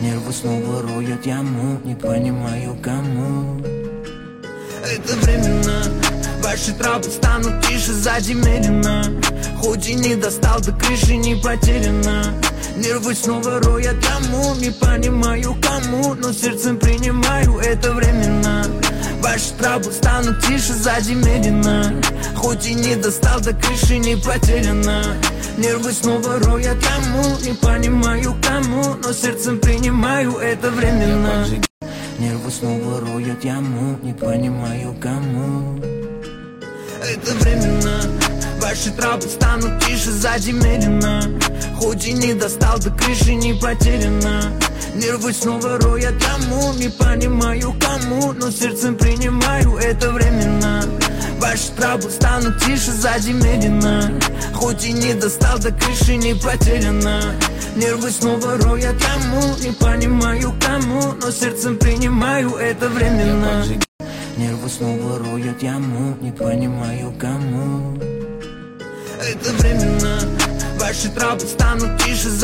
Нервы снова роют яму, не понимаю кому. Это временно, ваши травы станут тише сзади медленно. Хоть и не достал до крыши, не потеряно. Нервы снова роют яму, не понимаю кому, но сердцем принимаю это временно. Ваши травы станут тише сзади медленно. Хоть и не достал до крыши, не потеряно. Нервы снова роют яму, не понимаю кому, но сердцем принимаю это временно. Нервы снова роют яму, не понимаю кому. Это временно, ваши травы станут тише сзади медленно. Хоть и не достал до крыши, не потеряно. Нервы снова роют яму, не понимаю кому, но сердцем принимаю это временно. Ваши травы станут тише сзади медленно. Хоть и не достал до крыши, не потеряно. Нервы снова роют яму, не понимаю кому, но сердцем принимаю это временно. Нервы снова роют яму, не понимаю кому. Это временно, ваши травы станут тише.